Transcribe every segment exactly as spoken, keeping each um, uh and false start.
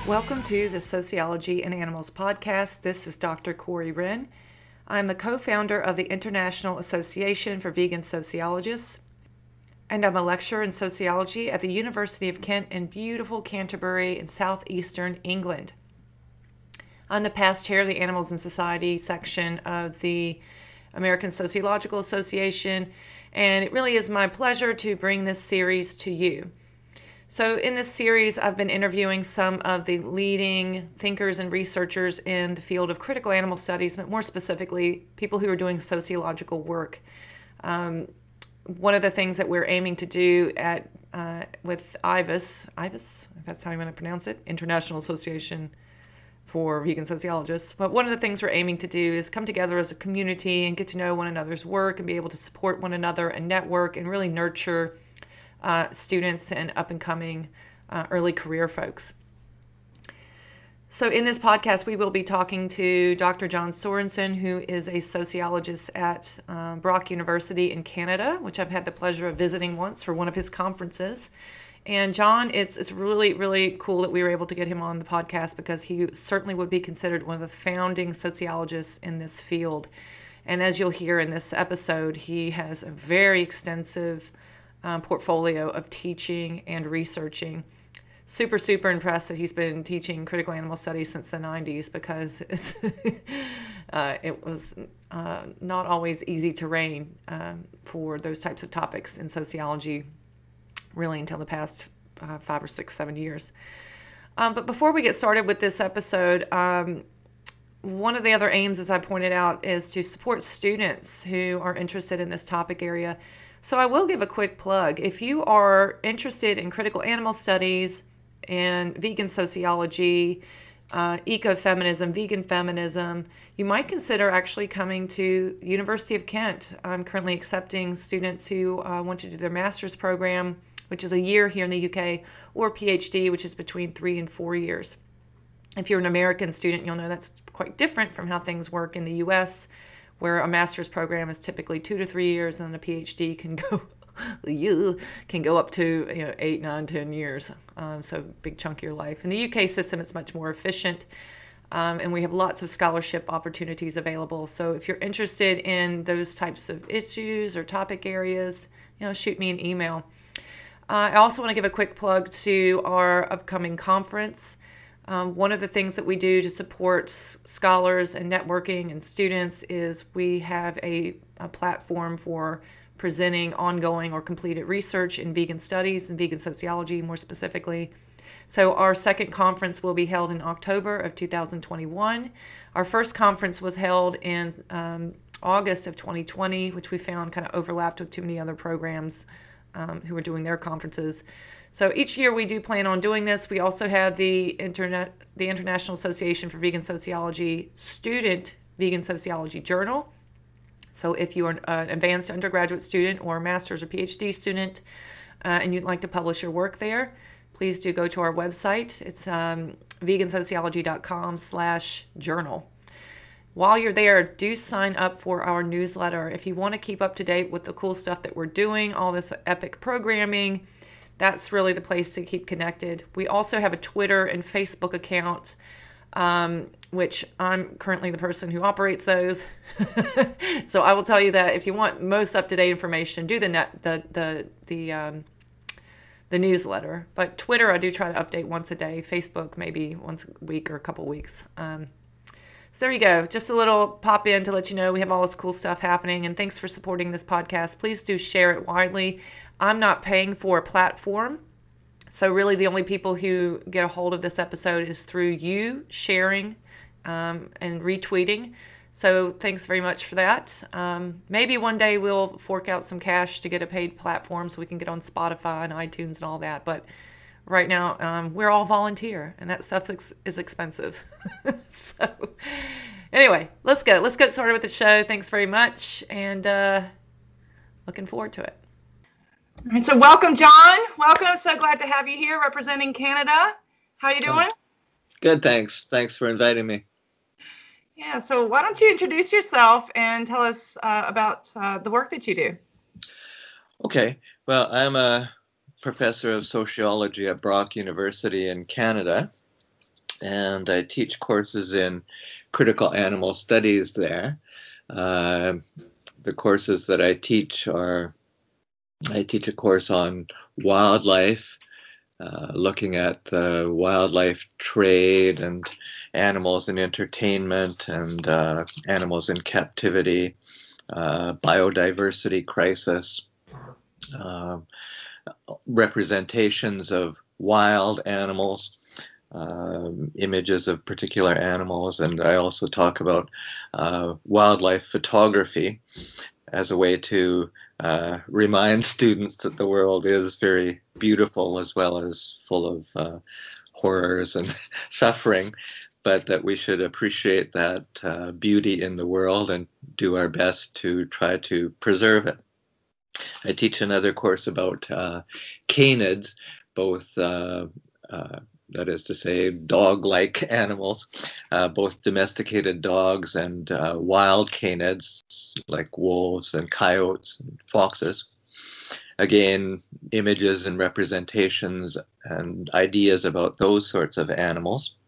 Welcome to the Sociology in Animals podcast. This is Doctor Corey Wren. I'm the co-founder of the International Association for Vegan Sociologists, and I'm a lecturer in sociology at the University of Kent in beautiful Canterbury in southeastern England. I'm the past chair of the Animals and Society section of the American Sociological Association, and it really is my pleasure to bring this series to you. So in this series, I've been interviewing some of the leading thinkers and researchers in the field of critical animal studies, but more specifically, people who are doing sociological work. Um, one of the things that we're aiming to do at uh, with I V A S, I V A S, if that's how you want to pronounce it, International Association for Vegan Sociologists. But one of the things we're aiming to do is come together as a community and get to know one another's work and be able to support one another and network and really nurture Uh, students and up-and-coming uh, early career folks. So in this podcast, we will be talking to Doctor John Sorensen, who is a sociologist at uh, Brock University in Canada, which I've had the pleasure of visiting once for one of his conferences. And John, it's it's really, really cool that we were able to get him on the podcast because he certainly would be considered one of the founding sociologists in this field. And as you'll hear in this episode, he has a very extensive Um, portfolio of teaching and researching. Super, super impressed that he's been teaching critical animal studies since the nineties because it's uh, it was uh, not always easy terrain um, for those types of topics in sociology, really until the past uh, five or six, seven years. Um, but before we get started with this episode, um, one of the other aims, as I pointed out, is to support students who are interested in this topic area. So I will give a quick plug. If you are interested in critical animal studies and vegan sociology, uh, ecofeminism, vegan feminism, you might consider actually coming to University of Kent. I'm currently accepting students who uh, want to do their master's program, which is a year here in the U K, or PhD, which is between three and four years. If you're an American student, you'll know that's quite different from how things work in the U S, where a master's program is typically two to three years, and a PhD can go you can go up to you know eight, nine, ten years. Um, so big chunk of your life. In the U K system, it's much more efficient, um, and we have lots of scholarship opportunities available. So if you're interested in those types of issues or topic areas, you know, shoot me an email. Uh, I also want to give a quick plug to our upcoming conference. Um, one of the things that we do to support s- scholars and networking and students is we have a, a platform for presenting ongoing or completed research in vegan studies and vegan sociology more specifically. So our second conference will be held in October of two thousand twenty-one. Our first conference was held in um, August of twenty twenty, which we found kind of overlapped with too many other programs um, who were doing their conferences. So each year we do plan on doing this. We also have the internet, the International Association for Vegan Sociology Student Vegan Sociology Journal. So if you are an advanced undergraduate student or a master's or PhD student uh, and you'd like to publish your work there, please do go to our website. It's um, vegansociology.com slash journal. While you're there, do sign up for our newsletter. If you want to keep up to date with the cool stuff that we're doing, all this epic programming, that's really the place to keep connected. We also have a Twitter and Facebook account, um, which I'm currently the person who operates those. So I will tell you that if you want most up-to-date information, do the net, the the the um, the newsletter. But Twitter, I do try to update once a day. Facebook, maybe once a week or a couple weeks. Um, so there you go. Just a little pop in to let you know we have all this cool stuff happening. And thanks for supporting this podcast. Please do share it widely. I'm not paying for a platform. So really the only people who get a hold of this episode is through you sharing um, and retweeting. So thanks very much for that. Um, maybe one day we'll fork out some cash to get a paid platform so we can get on Spotify and iTunes and all that. But right now um, we're all volunteer, and that stuff is, is expensive. So anyway, let's go. Let's get started with the show. Thanks very much, and uh, looking forward to it. All right, so welcome, John. Welcome. So glad to have you here representing Canada. How you doing? Good, thanks. Thanks for inviting me. Yeah, so why don't you introduce yourself and tell us uh, about uh, the work that you do? Okay. Well, I'm a professor of sociology at Brock University in Canada. and I teach courses in critical animal studies there. Uh, the courses that I teach are, I teach a course on wildlife, uh, looking at the wildlife trade and animals in entertainment and uh, animals in captivity, uh, biodiversity crisis, uh, representations of wild animals, um, images of particular animals, and I also talk about uh, wildlife photography as a way to uh, remind students that the world is very beautiful as well as full of uh, horrors and suffering, but that we should appreciate that uh, beauty in the world and do our best to try to preserve it. I teach another course about uh, canids, both uh, uh, that is to say, dog-like animals, uh, both domesticated dogs and uh, wild canids like wolves and coyotes and foxes. Again, images and representations and ideas about those sorts of animals.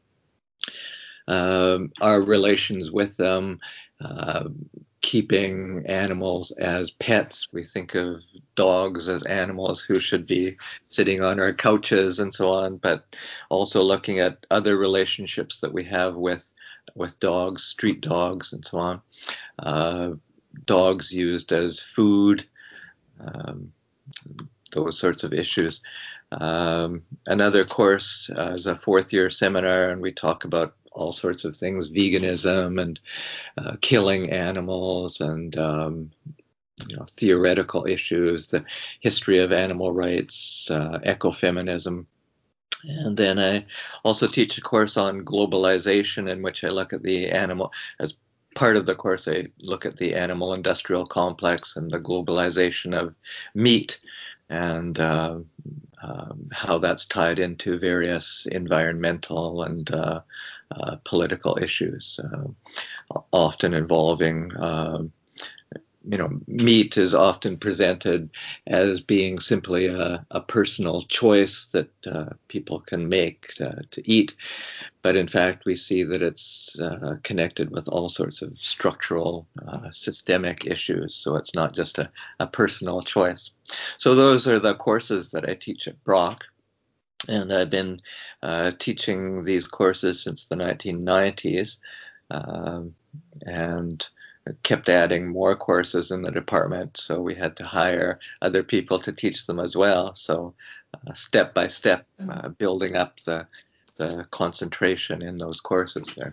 Um, our relations with them, uh, keeping animals as pets. We think of dogs as animals who should be sitting on our couches and so on, but also looking at other relationships that we have with with dogs, street dogs and so on. Uh, dogs used as food, um, those sorts of issues. Um, another course uh, is a fourth year seminar, and we talk about all sorts of things, veganism and uh, killing animals and um, you know, theoretical issues, the history of animal rights, uh, ecofeminism. And then I also teach a course on globalization in which I look at the animal, as part of the course I look at the animal industrial complex and the globalization of meat and uh, um, how that's tied into various environmental and uh, uh, political issues, uh, often involving, uh, you know, meat is often presented as being simply a, a personal choice that uh, people can make uh, to eat. But in fact, we see that it's uh, connected with all sorts of structural, uh, systemic issues. So it's not just a, a personal choice. So those are the courses that I teach at Brock. And I've been uh, teaching these courses since the nineteen nineties, um, and kept adding more courses in the department. So we had to hire other people to teach them as well. So uh, step by step, uh, building up the the concentration in those courses there.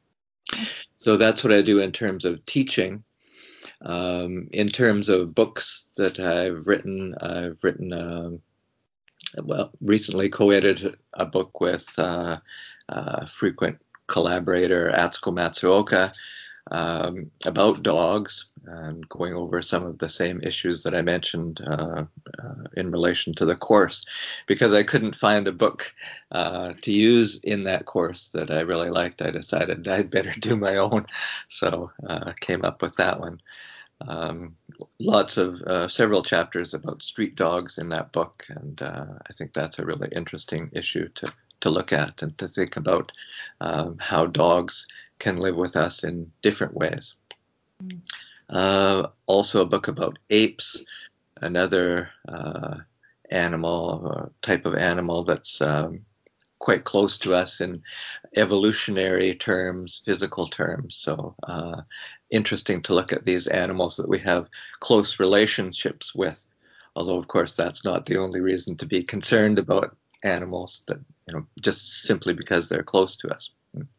So that's what I do in terms of teaching. Um, in terms of books that I've written, I've written, um, well, recently co-edited a book with uh, uh, frequent collaborator Atsuko Matsuoka um, about dogs, and going over some of the same issues that I mentioned uh, uh, in relation to the course, because I couldn't find a book uh, to use in that course that I really liked. I decided I'd better do my own, so uh, came up with that one. Um, lots of uh, several chapters about street dogs in that book, and uh, I think that's a really interesting issue to to look at and to think about um, how dogs can live with us in different ways. Mm. Uh, also a book about apes, another uh, animal, uh, type of animal that's um, quite close to us in evolutionary terms, physical terms. So uh, interesting to look at these animals that we have close relationships with. Although, of course, that's not the only reason to be concerned about animals, that, you know, just simply because they're close to us.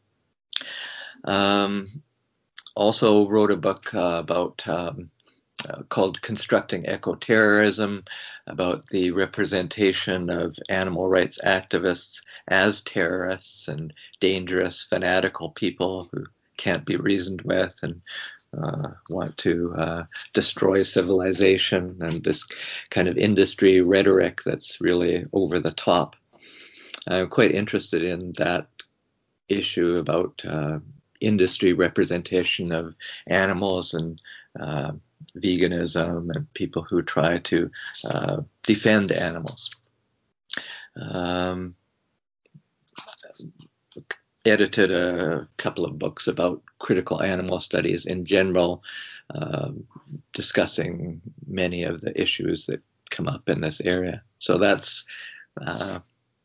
Um, also wrote a book uh, about um, uh, called Constructing Ecoterrorism, about the representation of animal rights activists as terrorists and dangerous, fanatical people who can't be reasoned with and uh, want to uh, destroy civilization, and this kind of industry rhetoric that's really over the top. I'm quite interested in that issue about uh, industry representation of animals and uh, veganism and people who try to uh, defend animals. Um, edited a couple of books about critical animal studies in general, uh, discussing many of the issues that come up in this area. So that's uh,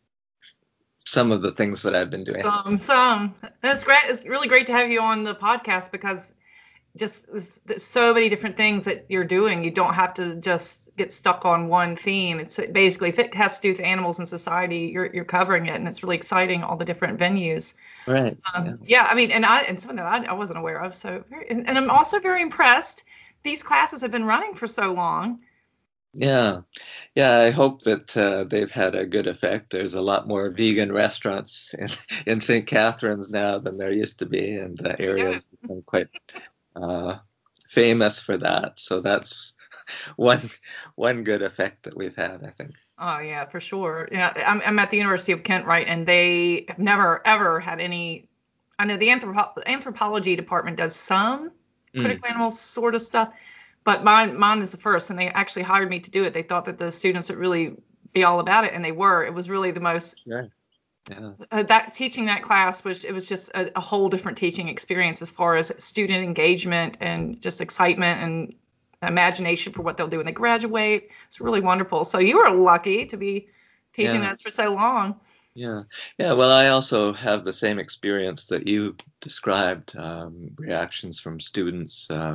some of the things that I've been doing. Some, some. That's great. It's really great to have you on the podcast, because just there's so many different things that you're doing. You don't have to just get stuck on one theme. It's basically, if it has to do with animals and society, you're you're covering it, and it's really exciting, all the different venues. Right. Um, yeah. yeah, I mean, and I and something that I, I wasn't aware of. So, very, and, and I'm also very impressed. These classes have been running for so long. Yeah, yeah. I hope that uh, they've had a good effect. There's a lot more vegan restaurants in, in Saint Catharines now than there used to be, and the area has become quite uh, famous for that. So that's one one good effect that we've had, I think. Oh yeah, for sure. Yeah, I'm I'm at the University of Kent, right, and they have never ever had any. I know the anthropo- anthropology department does some critical mm. animals sort of stuff. But mine, mine is the first, and they actually hired me to do it. They thought that the students would really be all about it, and they were. It was really the most. Sure. Yeah. Uh, that teaching that class was it was just a, a whole different teaching experience as far as student engagement and just excitement and imagination for what they'll do when they graduate. It's really wonderful. So you were lucky to be teaching yeah. us for so long. Yeah. Yeah. Well, I also have the same experience that you described. Um, reactions from students. Uh,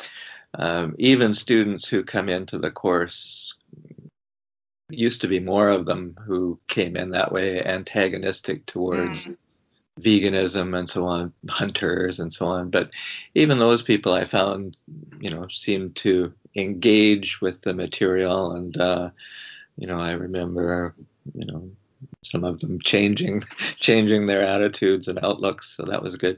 Um, even students who come into the course, used to be more of them who came in that way, antagonistic towards mm. veganism and so on, hunters and so on. But even those people I found, you know, seemed to engage with the material. And, uh, you know, I remember, you know, some of them changing, changing their attitudes and outlooks. So that was good.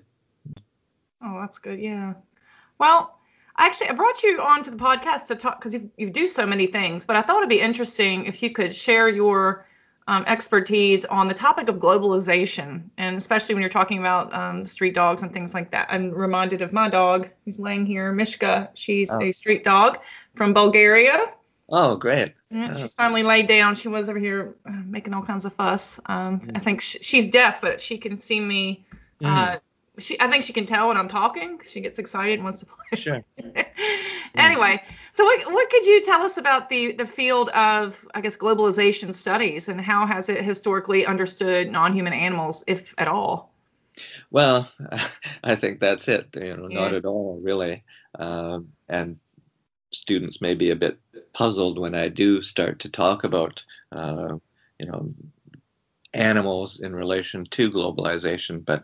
Oh, that's good. Yeah. Well, actually, I brought you onto the podcast to talk because you, you do so many things, but I thought it'd be interesting if you could share your um, expertise on the topic of globalization, and especially when you're talking about um, street dogs and things like that. I'm reminded of my dog who's laying here, Mishka. She's oh. a street dog from Bulgaria. Oh, great. Yeah, oh. She's finally laid down. She was over here uh, making all kinds of fuss. Um, mm. I think sh- she's deaf, but she can see me. Mm. Uh, She, I think she can tell when I'm talking. She gets excited and wants to play. Sure. Anyway, so what, what could you tell us about the, the field of, I guess, globalization studies, and how has it historically understood non-human animals, if at all? Well, I think that's it. You know, yeah. Not at all, really. Um, and students may be a bit puzzled when I do start to talk about, uh, you know, animals in relation to globalization, but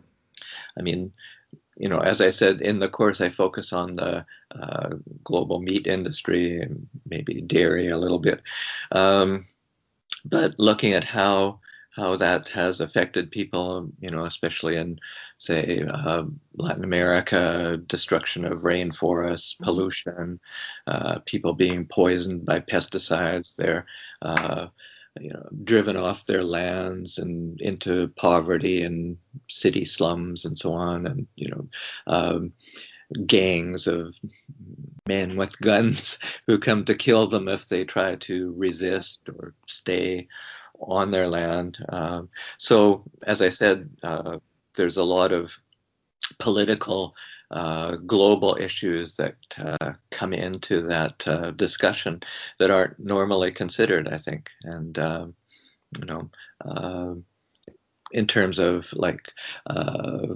I mean, you know, as I said, in the course, I focus on the uh, global meat industry and maybe dairy a little bit. Um, but looking at how how that has affected people, you know, especially in, say, uh, Latin America, destruction of rainforests, pollution, uh, people being poisoned by pesticides, they're uh, you know, driven off their lands and into poverty and city slums and so on, and you know, um, gangs of men with guns who come to kill them if they try to resist or stay on their land. Um, so, as I said, uh, there's a lot of political uh, global issues that uh, come into that uh, discussion that aren't normally considered, I think. And, uh, you know, uh, in terms of like uh,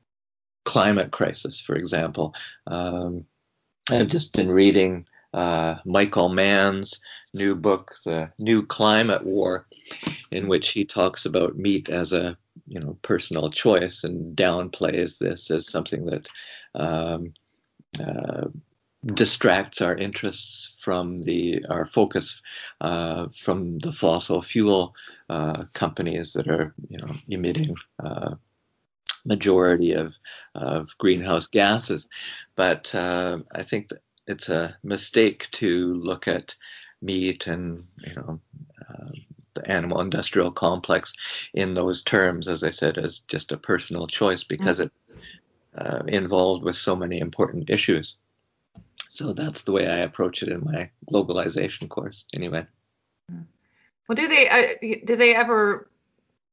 climate crisis, for example, um, I've just been reading uh, Michael Mann's new book, The New Climate War, in which he talks about meat as a you know, personal choice and downplays this as something that um, uh, distracts our interests from the our focus uh, from the fossil fuel uh, companies that are you know emitting uh, majority of of greenhouse gases. But uh, I think that it's a mistake to look at meat and you know. Uh, the animal industrial complex in those terms, as I said, as just a personal choice because it's uh, involved with so many important issues. So that's the way I approach it in my globalization course, anyway. Well, do they uh, do they ever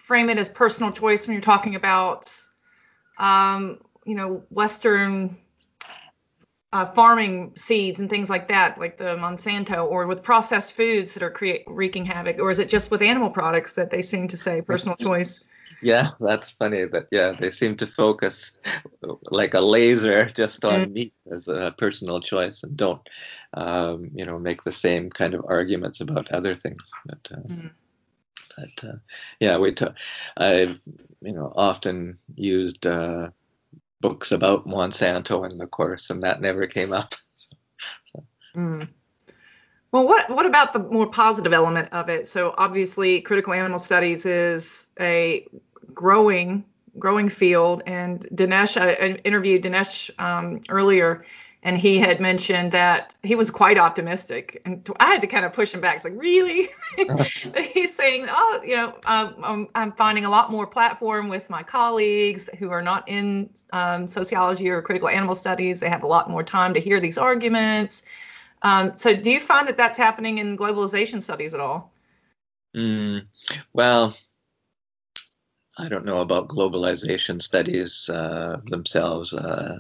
frame it as personal choice when you're talking about, um, you know, Western uh, farming seeds and things like that, like the Monsanto, or with processed foods that are create wreaking havoc? Or is it just with animal products that they seem to say personal choice? Yeah, that's funny that, yeah, they seem to focus like a laser just on Mm. meat as a personal choice and don't, um, you know, make the same kind of arguments about other things. But, uh, Mm. but uh, yeah, we t- I've, you know, often used uh, books about Monsanto in the course, and that never came up. So, Mm. Well, what what about the more positive element of it? So obviously, critical animal studies is a growing growing field, and Dinesh, I, I interviewed Dinesh um, earlier, and he had mentioned that he was quite optimistic, and I had to kind of push him back. It's like, really? But he's saying, oh, you know, um, I'm, I'm finding a lot more platform with my colleagues who are not in um, sociology or critical animal studies. They have a lot more time to hear these arguments. Um, so do you find that that's happening in globalization studies at all? mm, well, I don't know about globalization studies uh, themselves. Uh,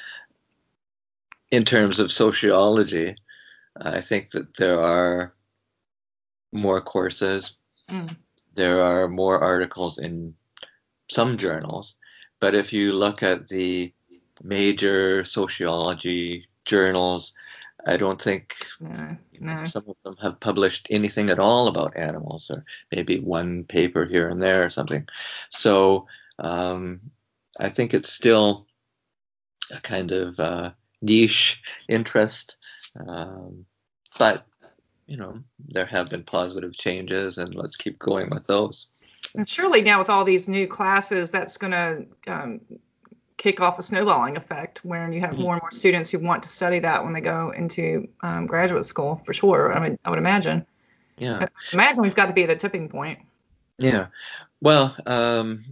in terms of sociology, I think that there are more courses, Mm. there are more articles in some journals, but if you look at the major sociology journals, I don't think No, you know, no. some of them have published anything at all about animals, or maybe one paper here and there or something. So um, I think it's still a kind of uh, niche interest, um, but you know there have been positive changes, and let's keep going with those. And surely now with all these new classes, that's going to um, kick off a snowballing effect where you have more and more students who want to study that when they go into um, graduate school, for sure. I mean, I would imagine. Yeah, I imagine we've got to be at a tipping point. yeah. Well, um,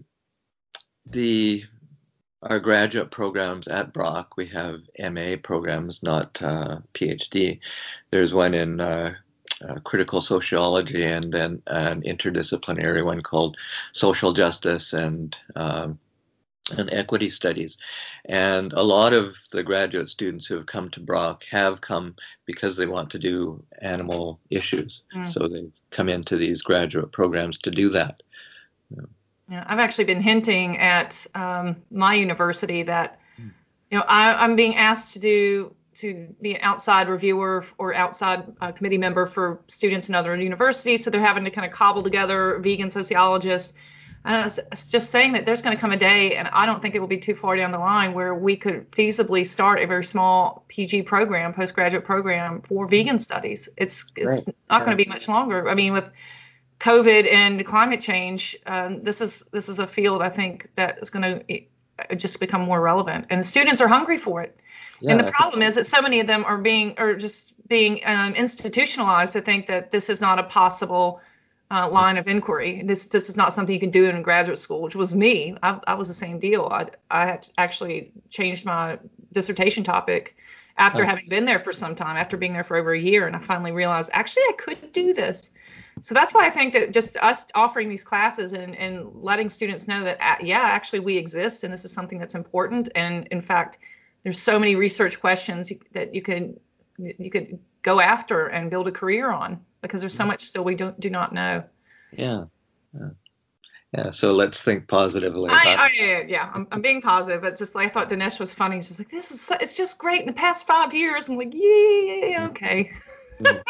the our graduate programs at Brock, we have M A programs, not uh, PhD. There's one in uh, uh, critical sociology, and then an interdisciplinary one called social justice and um, and equity studies. And a lot of the graduate students who have come to Brock have come because they want to do animal issues. Mm. So they come into these graduate programs to do that. Yeah. Yeah, I've actually been hinting at um, my university that, you know, I, I'm being asked to do to be an outside reviewer or outside uh, committee member for students in other universities. So they're having to kind of cobble together vegan sociologists. And I was just saying that there's going to come a day, and I don't think it will be too far down the line, where we could feasibly start a very small P G program, postgraduate program for vegan studies. It's it's Right. not Yeah. going to be much longer. I mean, with COVID and climate change, um, this is this is a field I think that is going to just become more relevant, and the students are hungry for it. Yeah, And the I think- problem is that so many of them are being are just being um, institutionalized to think that this is not a possible uh, line of inquiry. This this is not something you can do in graduate school, which was me. I, I was the same deal. I I had actually changed my dissertation topic after Oh. having been there for some time, after being there for over a year, and I finally realized actually I could do this. So that's why I think that just us offering these classes and, and letting students know that, uh, yeah, actually we exist and this is something that's important. And in fact, there's so many research questions that you could you could go after and build a career on, because there's so much still we don't do not know. Yeah. Yeah. Yeah. So let's think positively I, about I yeah, yeah I'm, I'm being positive. It's just like I thought Dinesh was funny. She's like, this is so, it's just great in the past five years. I'm like, yeah, okay. Mhm.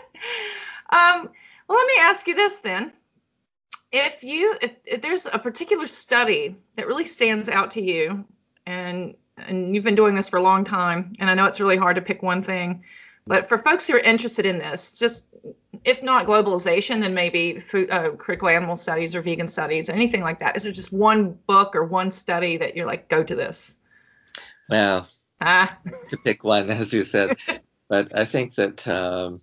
um, well, let me ask you this then. If you if, if there's a particular study that really stands out to you, and and you've been doing this for a long time, and I know it's really hard to pick one thing, but for folks who are interested in this, just if not globalization, then maybe food, uh, critical animal studies or vegan studies, or anything like that. Is there just one book or one study that you're like, go to this? Well, Ah. to pick one, as you said, but I think that um,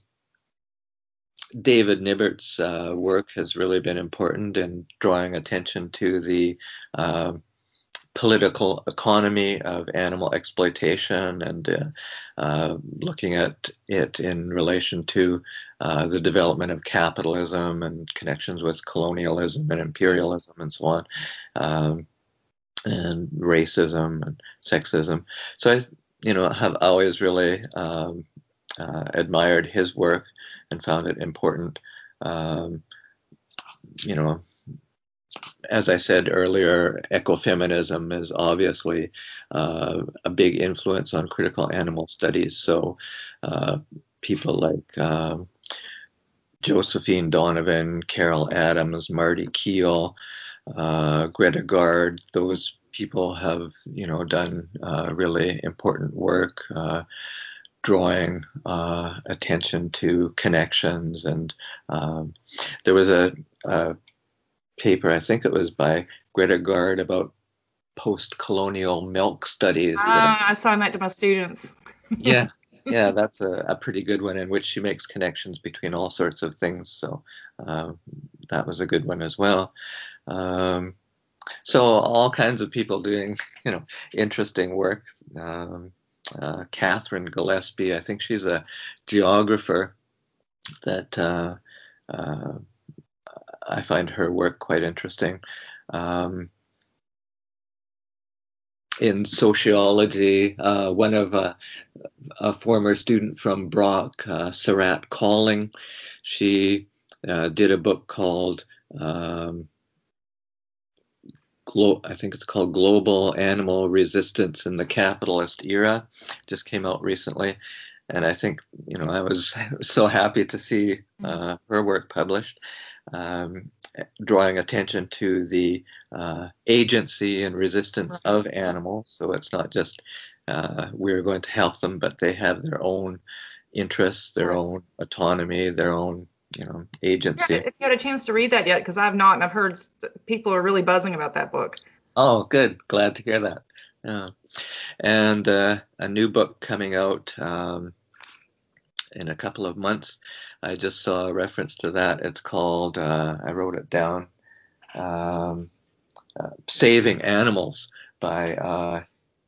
David Nibbert's uh, work has really been important in drawing attention to the uh, political economy of animal exploitation and uh, uh, looking at it in relation to uh, the development of capitalism and connections with colonialism and imperialism and so on, um, and racism and sexism. So I, you know, have always really um, uh, admired his work and found it important. Um, you know, as I said earlier, ecofeminism is obviously uh, a big influence on critical animal studies. So uh, people like um, Josephine Donovan, Carol Adams, Marty Keel, uh, Greta Gard, those people have, you know, done uh, really important work uh, drawing uh, attention to connections. And um, there was a, a paper, I think it was by Greta Gard, about post-colonial milk studies. Ah, I assign that to my students. yeah, yeah, that's a, a pretty good one, in which she makes connections between all sorts of things. So um, that was a good one as well. Um, so all kinds of people doing, you know, interesting work. Um, uh, Catherine Gillespie, I think she's a geographer that uh, uh, I find her work quite interesting. Um, in sociology, uh, one of a, a former student from Brock, uh, Sarat Calling, she uh, did a book called, um, Glo- I think it's called Global Animal Resistance in the Capitalist Era. Just came out recently. And I think, you know, I was so happy to see uh, her work published, um, drawing attention to the uh, agency and resistance of animals. So it's not just uh, we're going to help them, but they have their own interests, their own autonomy, their own, you know, agency. Yeah, if you had a chance to read that yet, because I've not, and I've heard people are really buzzing about that book. Oh, good. Glad to hear that. Yeah. And uh, a new book coming out um, in a couple of months. I just saw a reference to that. It's called, uh, I wrote it down, um, uh, Saving Animals by uh,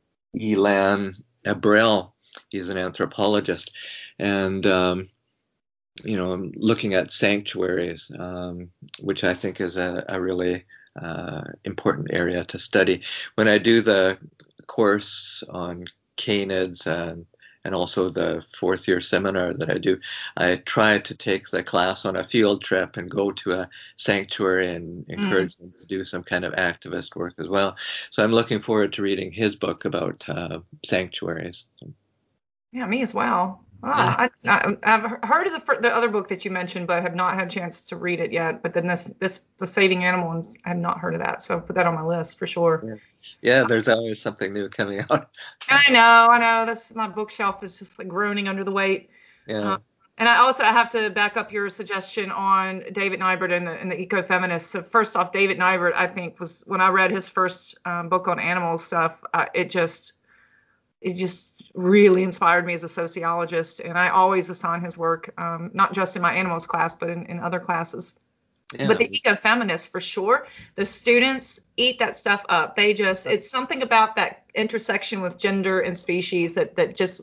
Ilan Abrel. He's an anthropologist. And, um, you know, I'm looking at sanctuaries, um, which I think is a, a really uh, important area to study. When I do the course on canids and and also the fourth year seminar that I do, I try to take the class on a field trip and go to a sanctuary and encourage mm. them to do some kind of activist work as well. So I'm looking forward to reading his book about uh, sanctuaries. Yeah, me as well. Ah, I, I, I've heard of the, the other book that you mentioned, but have not had a chance to read it yet. But then this, this, the Saving Animals, I have not heard of that, so I'll put that on my list for sure. Yeah, yeah, there's always something new coming out. I know, I know. That's my bookshelf is just like groaning under the weight. Yeah. Uh, and I also have to back up your suggestion on David Nybert and the, and the ecofeminists. So first off, David Nybert, I think was when I read his first um, book on animal stuff, uh, it just it just really inspired me as a sociologist. And I always assign his work, um, not just in my animals class, but in, in other classes. Yeah. But the ecofeminists, for sure, the students eat that stuff up. They just, it's something about that intersection with gender and species that, that just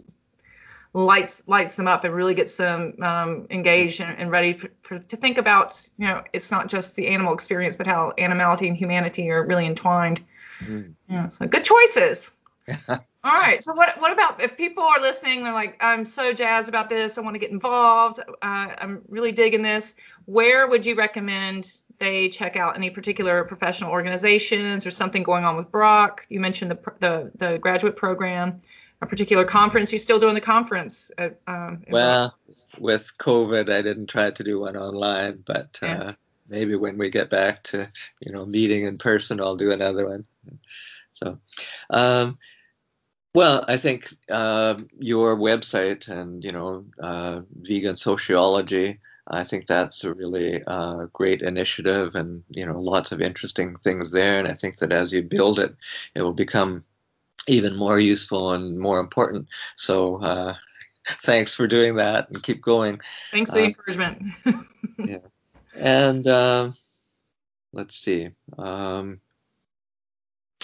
lights lights them up and really gets them um, engaged and, and ready for, for, to think about, you know, it's not just the animal experience, but how animality and humanity are really entwined. Mm. Yeah, so good choices. All right. So what what about if people are listening, they're like, I'm so jazzed about this, I want to get involved, uh, I'm really digging this. Where would you recommend they check out any particular professional organizations or something going on with Brock? You mentioned the the, the graduate program, a particular conference. You're still doing the conference at, um, well, Brock. With COVID, I didn't try to do one online, but yeah. uh, maybe when we get back to, you know, meeting in person, I'll do another one. So, um, well, I think uh, your website and, you know, uh, vegan sociology, I think that's a really uh, great initiative and, you know, lots of interesting things there. And I think that as you build it, it will become even more useful and more important. So uh, thanks for doing that and keep going. Thanks for the uh, encouragement. Yeah. And uh, let's see. Um,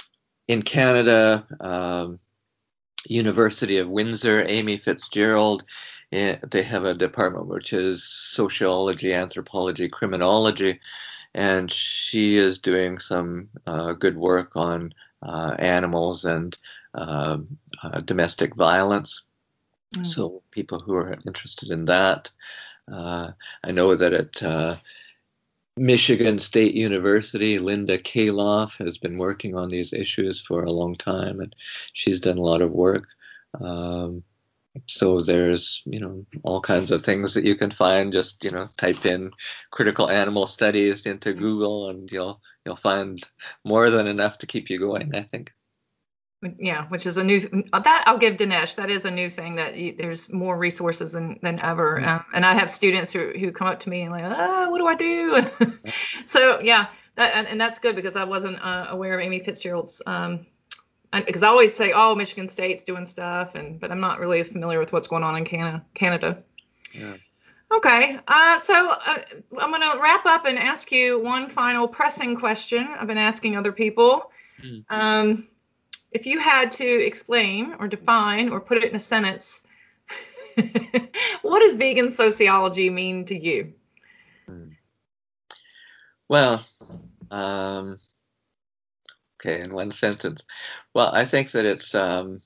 in Canada, um, University of Windsor, Amy Fitzgerald, they have a department which is sociology, anthropology, criminology, and she is doing some uh, good work on uh, animals and uh, uh, domestic violence. Mm. So people who are interested in that. Uh, I know that at uh, Michigan State University, Linda Kaloff has been working on these issues for a long time, and she's done a lot of work. Um, so there's, you know, all kinds of things that you can find. Just, you know, type in critical animal studies into Google, and you'll you'll find more than enough to keep you going, I think. Yeah, which is a new that I'll give Dinesh. That is a new thing that you, there's more resources than than ever. Mm-hmm. Um, and I have students who who come up to me and like, ah, what do I do? So yeah, that and, and that's good, because I wasn't uh, aware of Amy Fitzgerald's. Um, because I always say, oh, Michigan State's doing stuff, and but I'm not really as familiar with what's going on in Canada. Canada. Yeah. Okay, uh, so uh, I'm going to wrap up and ask you one final pressing question I've been asking other people. Mm. Um, if you had to explain or define or put it in a sentence, what does vegan sociology mean to you? Well, um, okay, in one sentence. Well, I think that it's um,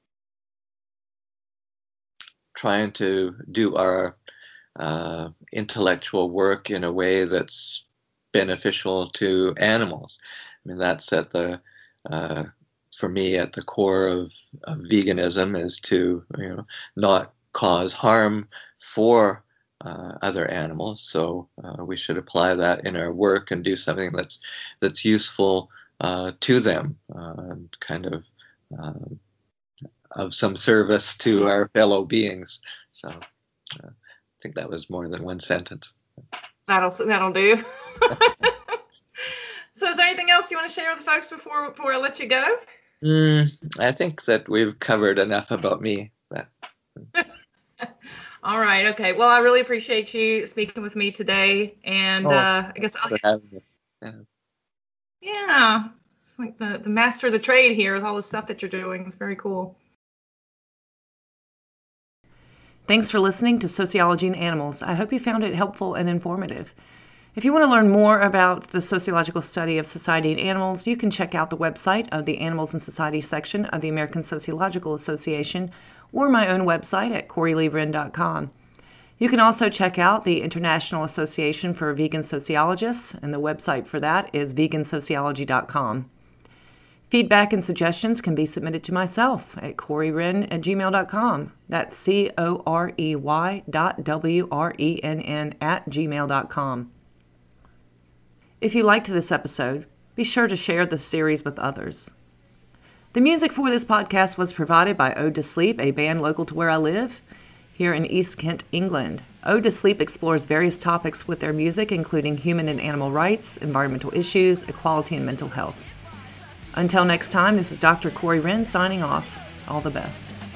trying to do our uh, intellectual work in a way that's beneficial to animals. I mean, that's at the uh, for me, at the core of, of veganism, is to, you know, not cause harm for uh, other animals. So uh, we should apply that in our work and do something that's that's useful uh, to them, uh, kind of uh, of some service to our fellow beings. So uh, I think that was more than one sentence. That'll that'll do. So is there anything else you want to share with the folks before before I let you go? Mm, I think that we've covered enough about me. But... All right. Okay. Well, I really appreciate you speaking with me today. And oh, uh, I guess I'll... Yeah. yeah. It's like the, the master of the trade here with all the stuff that you're doing. It's very cool. Thanks for listening to Sociology in Animals. I hope you found it helpful and informative. If you want to learn more about the sociological study of society and animals, you can check out the website of the Animals and Society section of the American Sociological Association, or my own website at corey lee wren dot com. You can also check out the International Association for Vegan Sociologists, and the website for that is vegan sociology dot com. Feedback and suggestions can be submitted to myself at corey wren at gmail dot com. That's C O R E Y dot W R E N N at gmail dot com. If you liked this episode, be sure to share the series with others. The music for this podcast was provided by Ode to Sleep, a band local to where I live, here in East Kent, England. Ode to Sleep explores various topics with their music, including human and animal rights, environmental issues, equality, and mental health. Until next time, this is Doctor Corey Wren signing off. All the best.